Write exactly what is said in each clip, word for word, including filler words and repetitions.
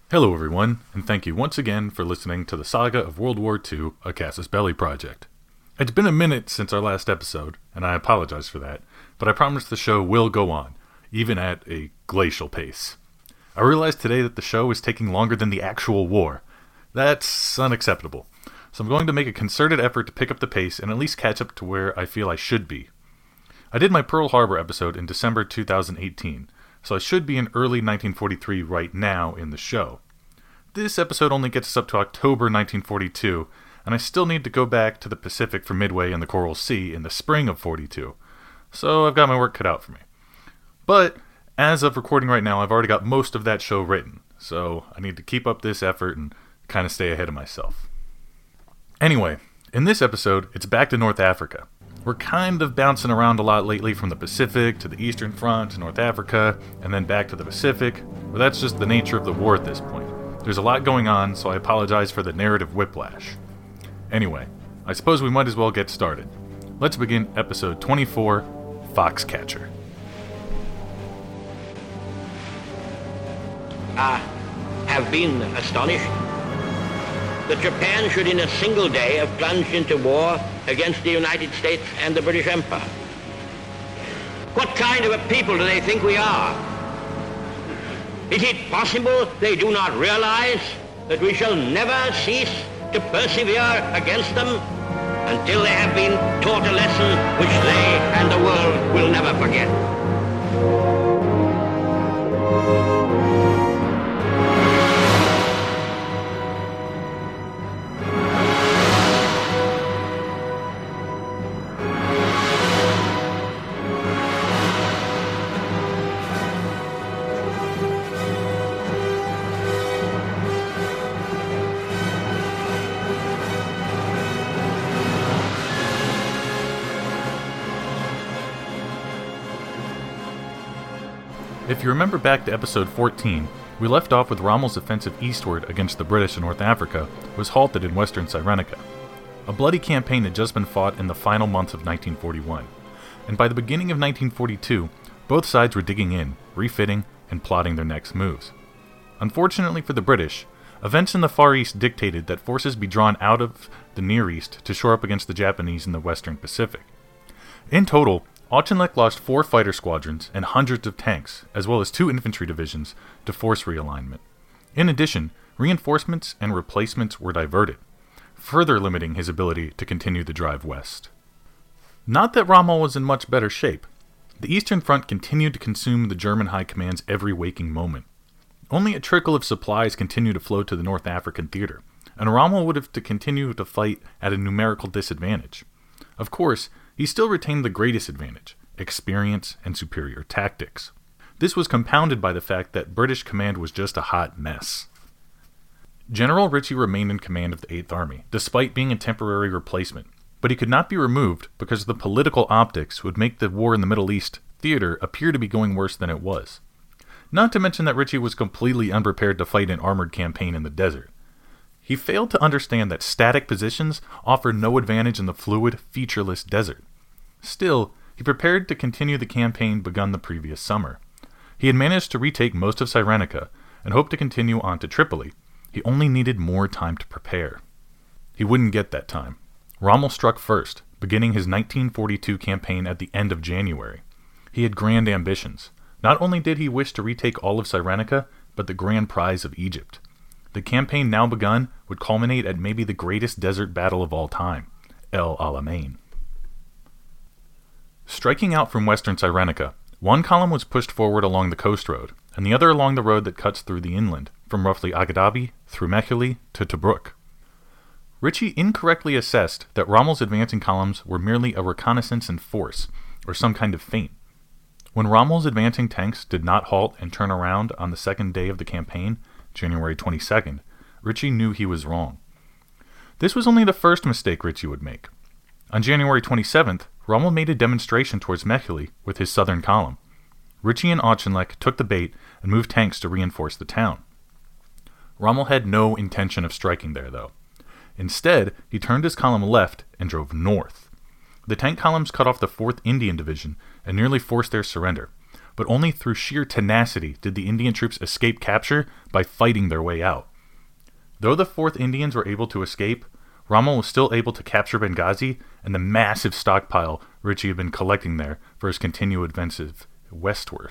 Hello everyone, and thank you once again for listening to the Saga of World War Two, a Casus Belli project. It's been a minute since our last episode, and I apologize for that, but I promise the show will go on, even at a glacial pace. I realized today that the show is taking longer than the actual war. That's unacceptable, so I'm going to make a concerted effort to pick up the pace and at least catch up to where I feel I should be. I did my Pearl Harbor episode in December two thousand eighteen, so I should be in early nineteen forty-three right now in the show. This episode only gets us up to October nineteen forty-two, and I still need to go back to the Pacific for Midway and the Coral Sea in the spring of forty-two, so I've got my work cut out for me. But, as of recording right now, I've already got most of that show written, so I need to keep up this effort and kind of stay ahead of myself. Anyway, in this episode, it's back to North Africa. We're kind of bouncing around a lot lately from the Pacific to the Eastern Front to North Africa, and then back to the Pacific, but that's just the nature of the war at this point. There's a lot going on, so I apologize for the narrative whiplash. Anyway, I suppose we might as well get started. Let's begin episode twenty-four, Foxcatcher. I have been astonished that Japan should in a single day have plunged into war against the United States and the British Empire. What kind of a people do they think we are? Is it possible they do not realize that we shall never cease to persevere against them until they have been taught a lesson which they and the world will never forget? If you remember back to episode fourteen, we left off with Rommel's offensive eastward against the British in North Africa was halted in western Cyrenaica. A bloody campaign had just been fought in the final months of nineteen forty-one, and by the beginning of nineteen forty-two, both sides were digging in, refitting, and plotting their next moves. Unfortunately for the British, events in the Far East dictated that forces be drawn out of the Near East to shore up against the Japanese in the western Pacific. In total, Auchinleck lost four fighter squadrons and hundreds of tanks, as well as two infantry divisions, to force realignment. In addition, reinforcements and replacements were diverted, further limiting his ability to continue the drive west. Not that Rommel was in much better shape. The Eastern Front continued to consume the German High Command's every waking moment. Only a trickle of supplies continued to flow to the North African theater, and Rommel would have to continue to fight at a numerical disadvantage. Of course, he still retained the greatest advantage, experience and superior tactics. This was compounded by the fact that British command was just a hot mess. General Ritchie remained in command of the Eighth Army, despite being a temporary replacement, but he could not be removed because the political optics would make the war in the Middle East theater appear to be going worse than it was. Not to mention that Ritchie was completely unprepared to fight an armored campaign in the desert. He failed to understand that static positions offer no advantage in the fluid, featureless desert. Still, he prepared to continue the campaign begun the previous summer. He had managed to retake most of Cyrenaica and hoped to continue on to Tripoli. He only needed more time to prepare. He wouldn't get that time. Rommel struck first, beginning his nineteen forty-two campaign at the end of January. He had grand ambitions. Not only did he wish to retake all of Cyrenaica, but the grand prize of Egypt. The campaign now begun would culminate at maybe the greatest desert battle of all time, El Alamein. Striking out from western Cyrenaica, one column was pushed forward along the coast road, and the other along the road that cuts through the inland, from roughly Agadabi through Mecheli to Tobruk. Ritchie incorrectly assessed that Rommel's advancing columns were merely a reconnaissance in force, or some kind of feint. When Rommel's advancing tanks did not halt and turn around on the second day of the campaign, January twenty-second, Ritchie knew he was wrong. This was only the first mistake Ritchie would make. On January twenty-seventh, Rommel made a demonstration towards Mecheli with his southern column. Ritchie and Auchinleck took the bait and moved tanks to reinforce the town. Rommel had no intention of striking there, though. Instead, he turned his column left and drove north. The tank columns cut off the fourth Indian Division and nearly forced their surrender, but only through sheer tenacity did the Indian troops escape capture by fighting their way out. Though the fourth Indians were able to escape, Rommel was still able to capture Benghazi and the massive stockpile Ritchie had been collecting there for his continued offensive westward.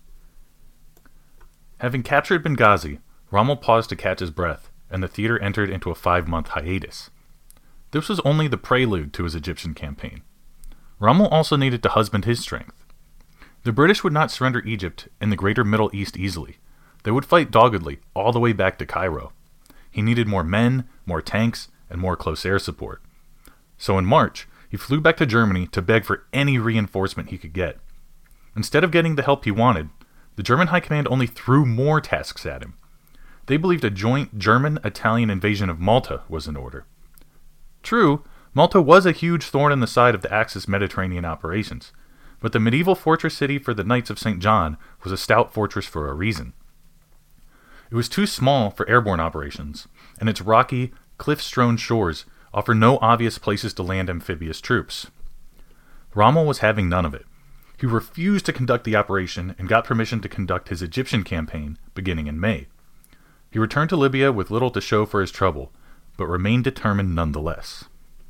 Having captured Benghazi, Rommel paused to catch his breath, and the theater entered into a five-month hiatus. This was only the prelude to his Egyptian campaign. Rommel also needed to husband his strength. The British would not surrender Egypt and the greater Middle East easily. They would fight doggedly all the way back to Cairo. He needed more men, more tanks, and more close air support. So in March, he flew back to Germany to beg for any reinforcement he could get. Instead of getting the help he wanted, the German High Command only threw more tasks at him. They believed a joint German-Italian invasion of Malta was in order. True, Malta was a huge thorn in the side of the Axis Mediterranean operations, but the medieval fortress city for the Knights of Saint John was a stout fortress for a reason. It was too small for airborne operations, and its rocky, cliff-strewn shores offer no obvious places to land amphibious troops. Rommel was having none of it. He refused to conduct the operation and got permission to conduct his Egyptian campaign beginning in May. He returned to Libya with little to show for his trouble, but remained determined nonetheless.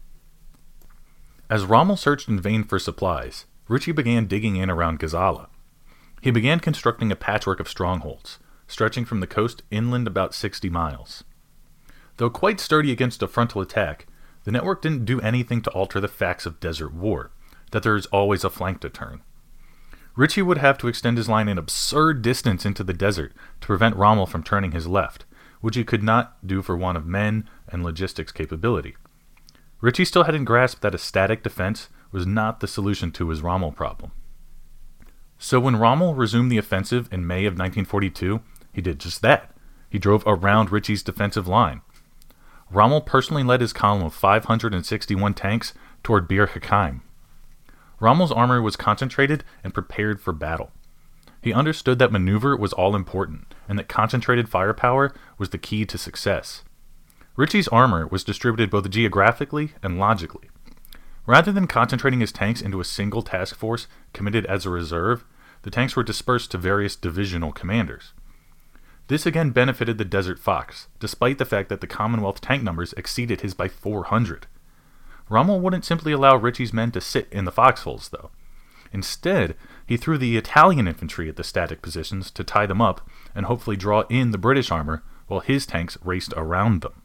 As Rommel searched in vain for supplies, Ritchie began digging in around Gazala. He began constructing a patchwork of strongholds, stretching from the coast inland about sixty miles. Though quite sturdy against a frontal attack, the network didn't do anything to alter the facts of desert war, that there is always a flank to turn. Ritchie would have to extend his line an absurd distance into the desert to prevent Rommel from turning his left, which he could not do for want of men and logistics capability. Ritchie still hadn't grasped that a static defense was not the solution to his Rommel problem. So when Rommel resumed the offensive in May of nineteen forty-two, he did just that. He drove around Ritchie's defensive line. Rommel personally led his column of five hundred sixty-one tanks toward Bir Hakeim. Rommel's armor was concentrated and prepared for battle. He understood that maneuver was all important, and that concentrated firepower was the key to success. Ritchie's armor was distributed both geographically and logically. Rather than concentrating his tanks into a single task force committed as a reserve, the tanks were dispersed to various divisional commanders. This again benefited the Desert Fox, despite the fact that the Commonwealth tank numbers exceeded his by four hundred. Rommel wouldn't simply allow Ritchie's men to sit in the foxholes, though. Instead, he threw the Italian infantry at the static positions to tie them up and hopefully draw in the British armor while his tanks raced around them.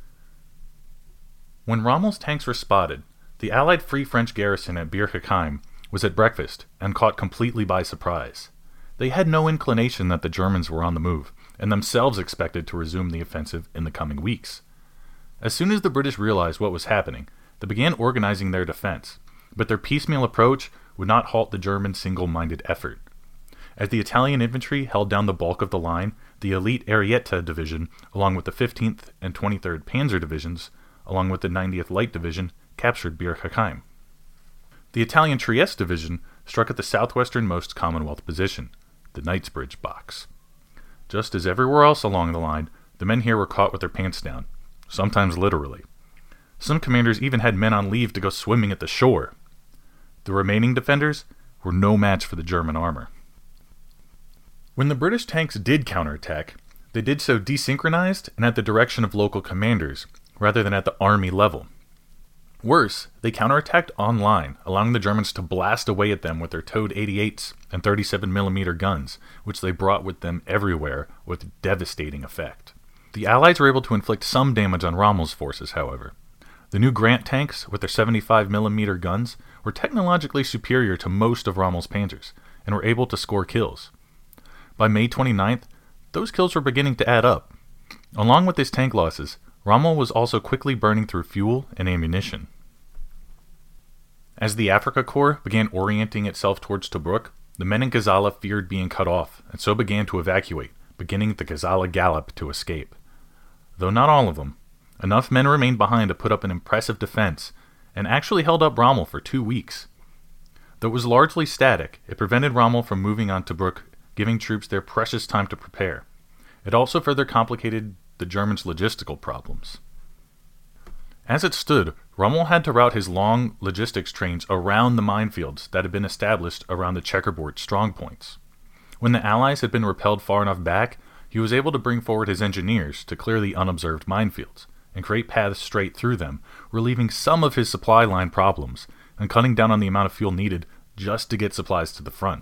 When Rommel's tanks were spotted, the Allied Free French garrison at Bir Hakeim was at breakfast and caught completely by surprise. They had no inclination that the Germans were on the move, and themselves expected to resume the offensive in the coming weeks. As soon as the British realized what was happening, they began organizing their defense, but their piecemeal approach would not halt the German single-minded effort. As the Italian infantry held down the bulk of the line, the elite Arietta Division, along with the fifteenth and twenty-third Panzer Divisions, along with the ninetieth Light Division, captured Bir Hakeim. The Italian Trieste Division struck at the southwesternmost Commonwealth position, the Knightsbridge Box. Just as everywhere else along the line, the men here were caught with their pants down, sometimes literally. Some commanders even had men on leave to go swimming at the shore. The remaining defenders were no match for the German armor. When the British tanks did counterattack, they did so desynchronized and at the direction of local commanders, rather than at the army level. Worse, they counterattacked online, allowing the Germans to blast away at them with their towed eighty-eights and thirty-seven millimeter guns, which they brought with them everywhere with devastating effect. The Allies were able to inflict some damage on Rommel's forces, however. The new Grant tanks, with their seventy-five millimeter guns, were technologically superior to most of Rommel's Panzers, and were able to score kills. By May twenty-ninth, those kills were beginning to add up. Along with his tank losses, Rommel was also quickly burning through fuel and ammunition. As the Afrika Korps began orienting itself towards Tobruk, the men in Gazala feared being cut off, and so began to evacuate, beginning the Gazala Gallop to escape. Though not all of them, enough men remained behind to put up an impressive defense, and actually held up Rommel for two weeks. Though it was largely static, it prevented Rommel from moving on Tobruk, giving troops their precious time to prepare. It also further complicated the Germans' logistical problems. As it stood, Rommel had to route his long logistics trains around the minefields that had been established around the checkerboard strongpoints. When the Allies had been repelled far enough back, he was able to bring forward his engineers to clear the unobserved minefields and create paths straight through them, relieving some of his supply line problems and cutting down on the amount of fuel needed just to get supplies to the front.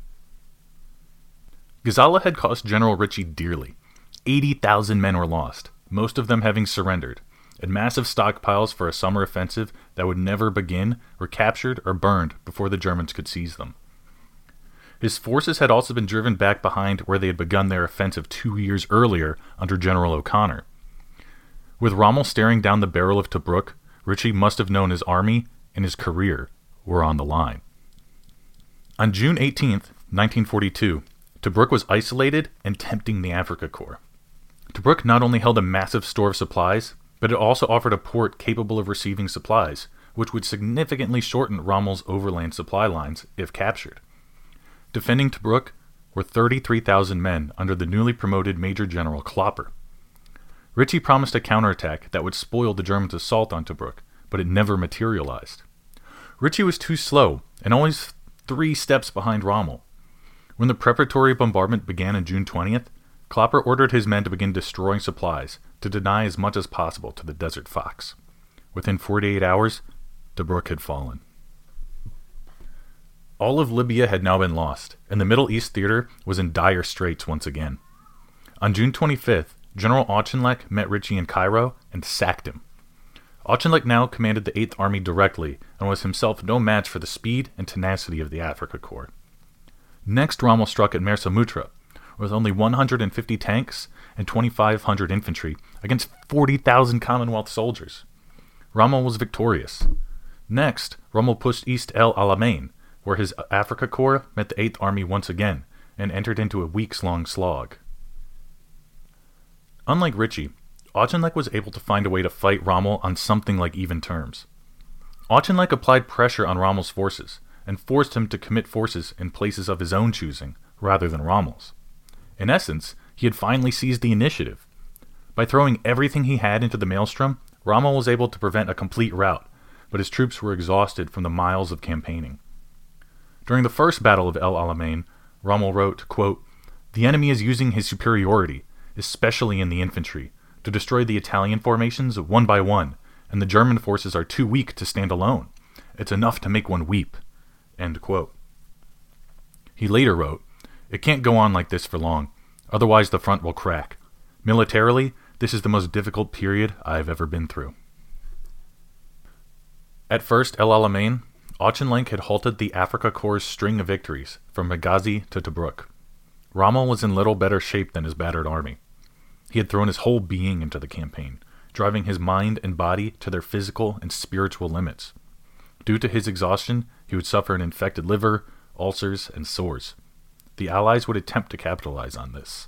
Gazala had cost General Ritchie dearly. eighty thousand men were lost, most of them having surrendered, and massive stockpiles for a summer offensive that would never begin were captured or burned before the Germans could seize them. His forces had also been driven back behind where they had begun their offensive two years earlier under General O'Connor. With Rommel staring down the barrel of Tobruk, Ritchie must have known his army and his career were on the line. On June eighteenth, nineteen forty-two, Tobruk was isolated and tempting the Afrika Korps. Tobruk not only held a massive store of supplies, but it also offered a port capable of receiving supplies, which would significantly shorten Rommel's overland supply lines if captured. Defending Tobruk were thirty-three thousand men under the newly promoted Major General Klopper. Ritchie promised a counterattack that would spoil the Germans' assault on Tobruk, but it never materialized. Ritchie was too slow and always three steps behind Rommel. When the preparatory bombardment began on June twentieth, Klopper ordered his men to begin destroying supplies to deny as much as possible to the Desert Fox. Within forty-eight hours, Tobruk had fallen. All of Libya had now been lost, and the Middle East theater was in dire straits once again. On June twenty-fifth, General Auchinleck met Ritchie in Cairo and sacked him. Auchinleck now commanded the eighth Army directly and was himself no match for the speed and tenacity of the Afrika Korps. Next, Rommel struck at Mersa Mutra, with only one hundred fifty tanks and twenty-five hundred infantry against forty thousand Commonwealth soldiers. Rommel was victorious. Next, Rommel pushed east El Alamein, where his Afrika Korps met the eighth Army once again and entered into a weeks-long slog. Unlike Ritchie, Auchinleck was able to find a way to fight Rommel on something like even terms. Auchinleck applied pressure on Rommel's forces and forced him to commit forces in places of his own choosing, rather than Rommel's. In essence, he had finally seized the initiative. By throwing everything he had into the maelstrom, Rommel was able to prevent a complete rout, but his troops were exhausted from the miles of campaigning. During the first Battle of El Alamein, Rommel wrote, quote, "The enemy is using his superiority, especially in the infantry, to destroy the Italian formations one by one, and the German forces are too weak to stand alone. It's enough to make one weep." End quote. He later wrote, "It can't go on like this for long, otherwise the front will crack. Militarily, this is the most difficult period I've ever been through." At first, El Alamein, Auchinleck had halted the Afrika Korps' string of victories from Benghazi to Tobruk. Rommel was in little better shape than his battered army. He had thrown his whole being into the campaign, driving his mind and body to their physical and spiritual limits. Due to his exhaustion, he would suffer an infected liver, ulcers, and sores. The Allies would attempt to capitalize on this.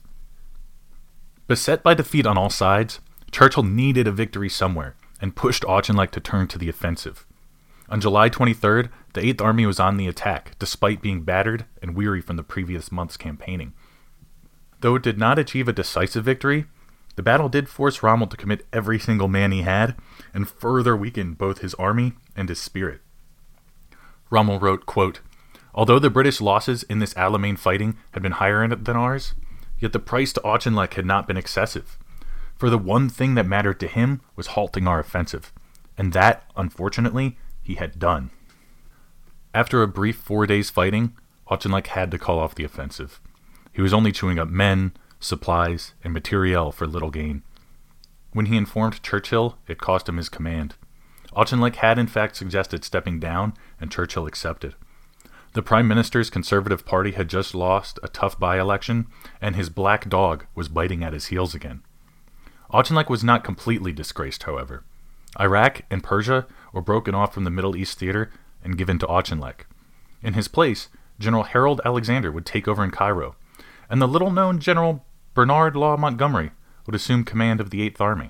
Beset by defeat on all sides, Churchill needed a victory somewhere and pushed Auchinleck to turn to the offensive. On July twenty-third, the eighth Army was on the attack, despite being battered and weary from the previous month's campaigning. Though it did not achieve a decisive victory, the battle did force Rommel to commit every single man he had and further weaken both his army and his spirit. Rommel wrote, quote, "Although the British losses in this Alamein fighting had been higher than ours, yet the price to Auchinleck had not been excessive. For the one thing that mattered to him was halting our offensive, and that, unfortunately, he had done." After a brief four days fighting, Auchinleck had to call off the offensive. He was only chewing up men, supplies, and materiel for little gain. When he informed Churchill, it cost him his command. Auchinleck had in fact suggested stepping down, and Churchill accepted. The Prime Minister's Conservative Party had just lost a tough by-election, and his black dog was biting at his heels again. Auchinleck was not completely disgraced, however. Iraq and Persia were broken off from the Middle East theater and given to Auchinleck. In his place, General Harold Alexander would take over in Cairo, and the little-known General Bernard Law Montgomery would assume command of the eighth Army.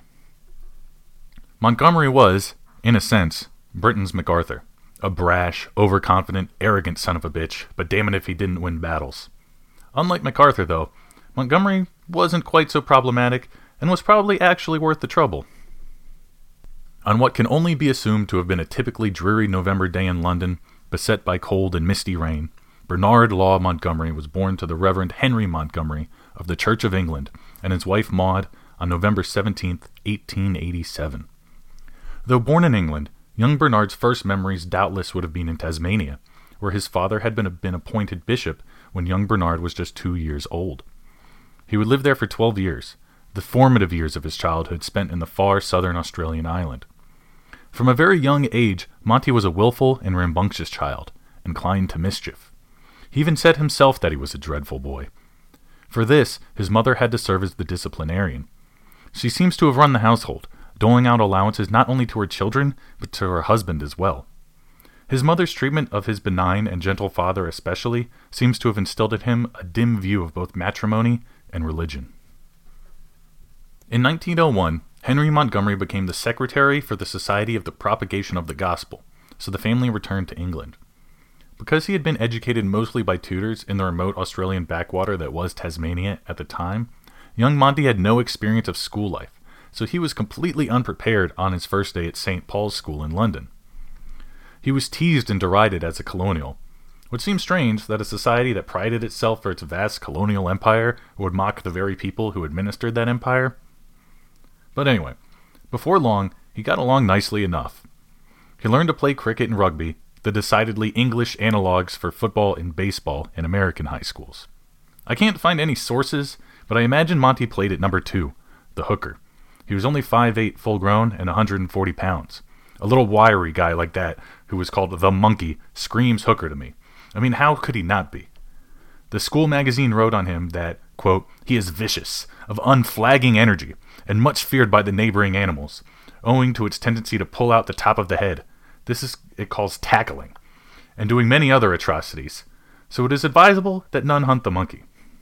Montgomery was, in a sense, Britain's MacArthur, a brash, overconfident, arrogant son of a bitch, but damn it if he didn't win battles. Unlike MacArthur, though, Montgomery wasn't quite so problematic and was probably actually worth the trouble. On what can only be assumed to have been a typically dreary November day in London, beset by cold and misty rain, Bernard Law Montgomery was born to the Reverend Henry Montgomery of the Church of England and his wife Maud on November seventeenth, eighteen eighty-seven. Though born in England, young Bernard's first memories doubtless would have been in Tasmania, where his father had been, been appointed bishop when young Bernard was just two years old. He would live there for twelve years, the formative years of his childhood spent in the far southern Australian island. From a very young age, Monty was a willful and rambunctious child, inclined to mischief. He even said himself that he was a dreadful boy. For this, his mother had to serve as the disciplinarian. She seems to have run the household, doling out allowances not only to her children, but to her husband as well. His mother's treatment of his benign and gentle father especially seems to have instilled in him a dim view of both matrimony and religion. In nineteen oh one, Henry Montgomery became the secretary for the Society of the Propagation of the Gospel, so the family returned to England. Because he had been educated mostly by tutors in the remote Australian backwater that was Tasmania at the time, young Monty had no experience of school life, so he was completely unprepared on his first day at Saint Paul's School in London. He was teased and derided as a colonial, which seems strange that a society that prided itself for its vast colonial empire would mock the very people who administered that empire. But anyway, before long, he got along nicely enough. He learned to play cricket and rugby, the decidedly English analogues for football and baseball in American high schools. I can't find any sources, but I imagine Monty played at number two, the hooker. He was only five foot eight full-grown and one hundred forty pounds. A little wiry guy like that, who was called the Monkey, screams hooker to me. I mean, how could he not be? The school magazine wrote on him that, quote, he is vicious, of unflagging energy, and much feared by the neighboring animals, owing to its tendency to pull out the top of the head. This is it calls tackling, and doing many other atrocities. So it is advisable that none hunt the monkey.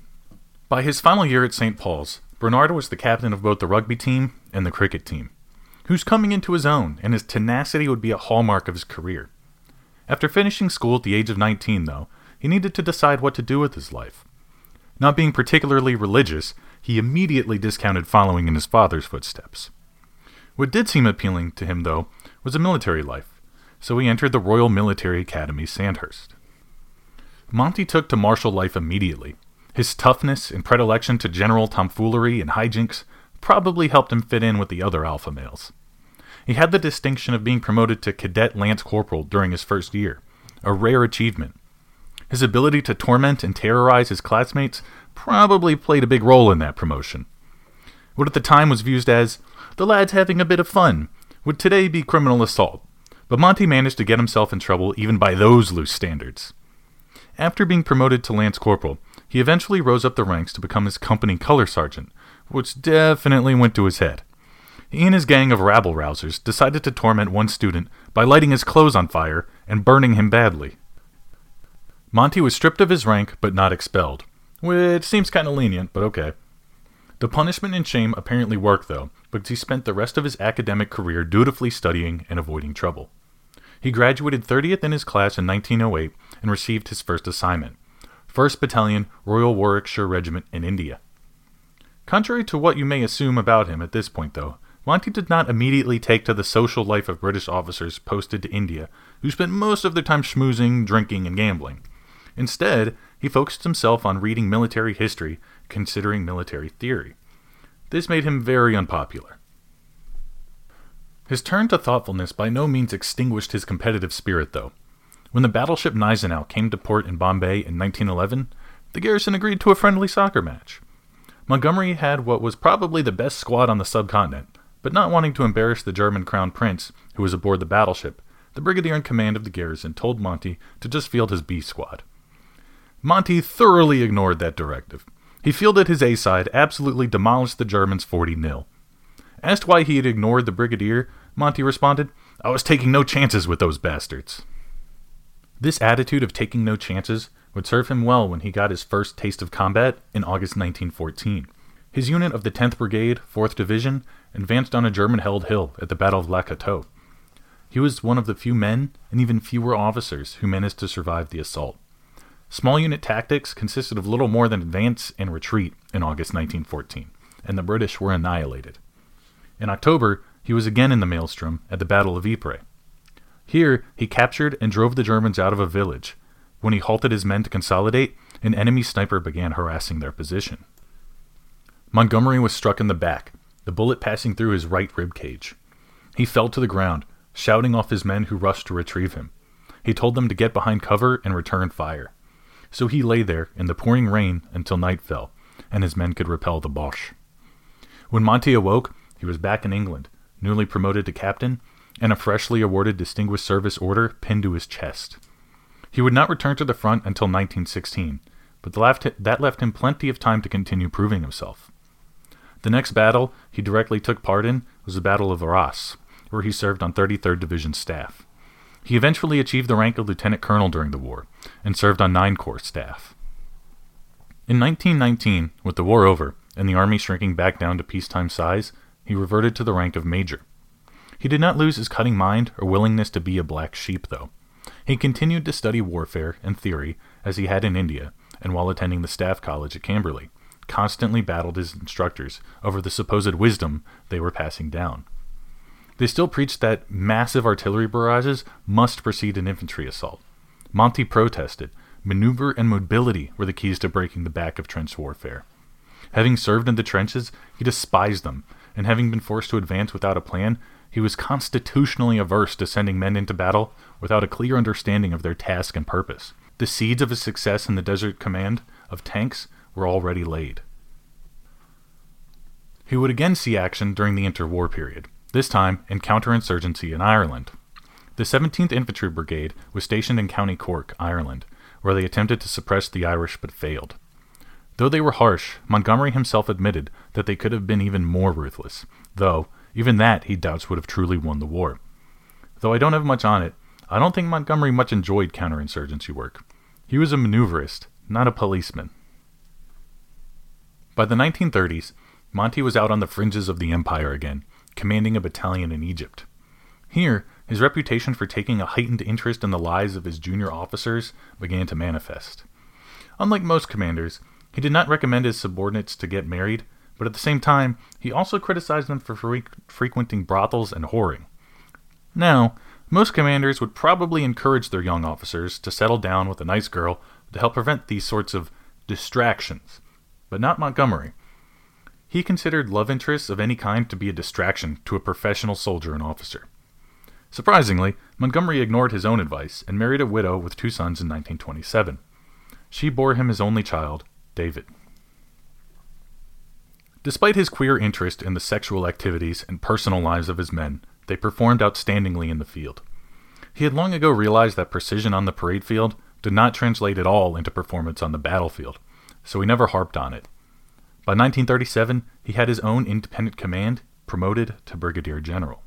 By his final year at Saint Paul's, Bernard was the captain of both the rugby team and the cricket team, who's coming into his own, and his tenacity would be a hallmark of his career. After finishing school at the age of nineteen, though, he needed to decide what to do with his life. Not being particularly religious, he immediately discounted following in his father's footsteps. What did seem appealing to him, though, was a military life, so he entered the Royal Military Academy, Sandhurst. Monty took to martial life immediately. His toughness and predilection to general tomfoolery and hijinks probably helped him fit in with the other alpha males. He had the distinction of being promoted to cadet lance corporal during his first year, a rare achievement. His ability to torment and terrorize his classmates probably played a big role in that promotion. What at the time was viewed as, the lad's having a bit of fun, would today be criminal assault, but Monty managed to get himself in trouble even by those loose standards. After being promoted to lance corporal, he eventually rose up the ranks to become his company color sergeant, which definitely went to his head. He and his gang of rabble-rousers decided to torment one student by lighting his clothes on fire and burning him badly. Monty was stripped of his rank but not expelled, which seems kind of lenient, but okay. The punishment and shame apparently worked, though, because he spent the rest of his academic career dutifully studying and avoiding trouble. He graduated thirtieth in his class in nineteen oh eight and received his first assignment, first Battalion, Royal Warwickshire Regiment in India. Contrary to what you may assume about him at this point, though, Monty did not immediately take to the social life of British officers posted to India, who spent most of their time schmoozing, drinking, and gambling. Instead, he focused himself on reading military history, considering military theory. This made him very unpopular. His turn to thoughtfulness by no means extinguished his competitive spirit, though. When the battleship Gneisenau came to port in Bombay in nineteen eleven, the garrison agreed to a friendly soccer match. Montgomery had what was probably the best squad on the subcontinent, but not wanting to embarrass the German crown prince, who was aboard the battleship, the brigadier in command of the garrison told Monty to just field his B squad. Monty thoroughly ignored that directive. He fielded his A side, absolutely demolished the Germans forty nil. Asked why he had ignored the brigadier, Monty responded, "I was taking no chances with those bastards." This attitude of taking no chances would serve him well when he got his first taste of combat in August nineteen fourteen. His unit of the tenth Brigade, fourth Division, advanced on a German-held hill at the Battle of Lac Coteau. He was one of the few men, and even fewer officers, who managed to survive the assault. Small unit tactics consisted of little more than advance and retreat in August nineteen fourteen, and the British were annihilated. In October, he was again in the Maelstrom at the Battle of Ypres. Here, he captured and drove the Germans out of a village, when he halted his men to consolidate, an enemy sniper began harassing their position. Montgomery was struck in the back, the bullet passing through his right rib cage. He fell to the ground, shouting off his men who rushed to retrieve him. He told them to get behind cover and return fire. So he lay there in the pouring rain until night fell, and his men could repel the Boche. When Monty awoke, he was back in England, newly promoted to captain, and a freshly awarded Distinguished Service Order pinned to his chest. He would not return to the front until nineteen sixteen, but that left him plenty of time to continue proving himself. The next battle he directly took part in was the Battle of Arras, where he served on thirty-third Division staff. He eventually achieved the rank of lieutenant colonel during the war, and served on nine Corps staff. In nineteen nineteen, with the war over, and the army shrinking back down to peacetime size, he reverted to the rank of major. He did not lose his cutting mind or willingness to be a black sheep, though. He continued to study warfare and theory, as he had in India, and while attending the Staff College at Camberley, constantly battled his instructors over the supposed wisdom they were passing down. They still preached that massive artillery barrages must precede an infantry assault. Monty protested. Maneuver and mobility were the keys to breaking the back of trench warfare. Having served in the trenches, he despised them, and having been forced to advance without a plan, he was constitutionally averse to sending men into battle without a clear understanding of their task and purpose. The seeds of his success in the Desert Command of tanks were already laid. He would again see action during the interwar period, this time in counterinsurgency in Ireland. The seventeenth Infantry Brigade was stationed in County Cork, Ireland, where they attempted to suppress the Irish but failed. Though they were harsh, Montgomery himself admitted that they could have been even more ruthless, though even that he doubts would have truly won the war. Though I don't have much on it, I don't think Montgomery much enjoyed counterinsurgency work. He was a maneuverist, not a policeman. By the nineteen thirties, Monty was out on the fringes of the empire again, commanding a battalion in Egypt. Here, his reputation for taking a heightened interest in the lives of his junior officers began to manifest. Unlike most commanders, he did not recommend his subordinates to get married, but at the same time, he also criticized them for fre- frequenting brothels and whoring. Now, most commanders would probably encourage their young officers to settle down with a nice girl to help prevent these sorts of distractions, but not Montgomery. He considered love interests of any kind to be a distraction to a professional soldier and officer. Surprisingly, Montgomery ignored his own advice and married a widow with two sons in nineteen twenty-seven. She bore him his only child, David. Despite his queer interest in the sexual activities and personal lives of his men, they performed outstandingly in the field. He had long ago realized that precision on the parade field did not translate at all into performance on the battlefield, so he never harped on it. By nineteen thirty-seven, he had his own independent command, promoted to brigadier general.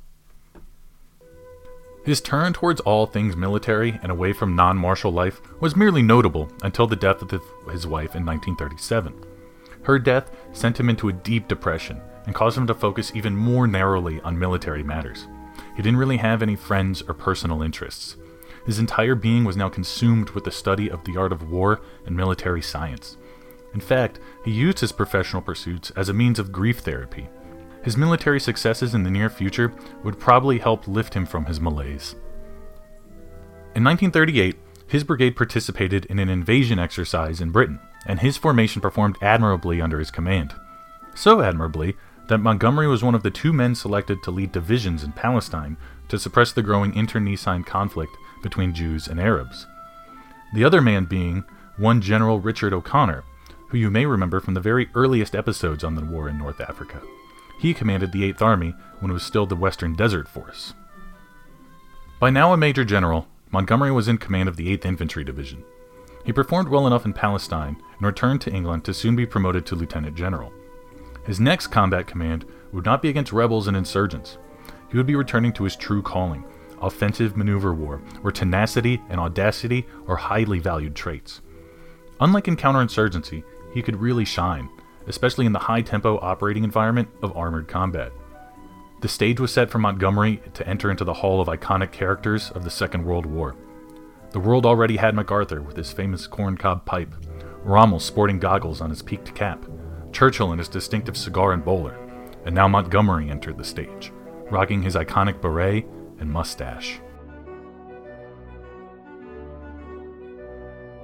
His turn towards all things military and away from non-martial life was merely notable until the death of the, his wife in nineteen thirty-seven. Her death sent him into a deep depression and caused him to focus even more narrowly on military matters. He didn't really have any friends or personal interests. His entire being was now consumed with the study of the art of war and military science. In fact, he used his professional pursuits as a means of grief therapy. His military successes in the near future would probably help lift him from his malaise. In nineteen thirty-eight, his brigade participated in an invasion exercise in Britain, and his formation performed admirably under his command. So admirably that Montgomery was one of the two men selected to lead divisions in Palestine to suppress the growing internecine conflict between Jews and Arabs. The other man being one General Richard O'Connor, who you may remember from the very earliest episodes on the war in North Africa. He commanded the eighth Army when it was still the Western Desert Force. By now a major general, Montgomery was in command of the eighth Infantry Division. He performed well enough in Palestine and returned to England to soon be promoted to lieutenant general. His next combat command would not be against rebels and insurgents. He would be returning to his true calling, offensive maneuver war, where tenacity and audacity are highly valued traits. Unlike in counterinsurgency, he could really shine, especially in the high-tempo operating environment of armored combat. The stage was set for Montgomery to enter into the hall of iconic characters of the Second World War. The world already had MacArthur with his famous corncob pipe, Rommel sporting goggles on his peaked cap, Churchill in his distinctive cigar and bowler, and now Montgomery entered the stage, rocking his iconic beret and mustache.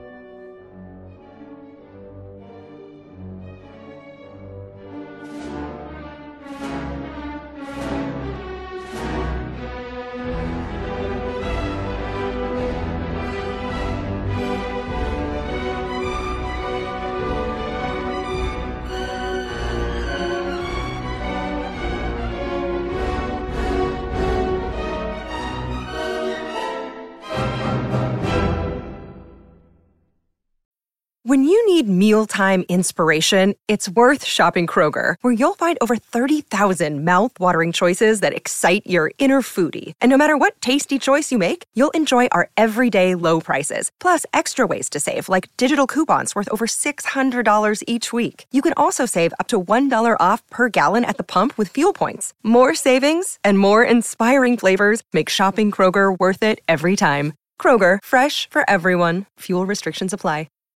you need mealtime inspiration, it's worth shopping Kroger, where you'll find over thirty thousand mouth-watering choices that excite your inner foodie. And no matter what tasty choice you make, you'll enjoy our everyday low prices, plus extra ways to save, like digital coupons worth over six hundred dollars each week. You can also save up to one dollar off per gallon at the pump with fuel points. More savings and more inspiring flavors make shopping Kroger worth it every time. Kroger, fresh for everyone. Fuel restrictions apply.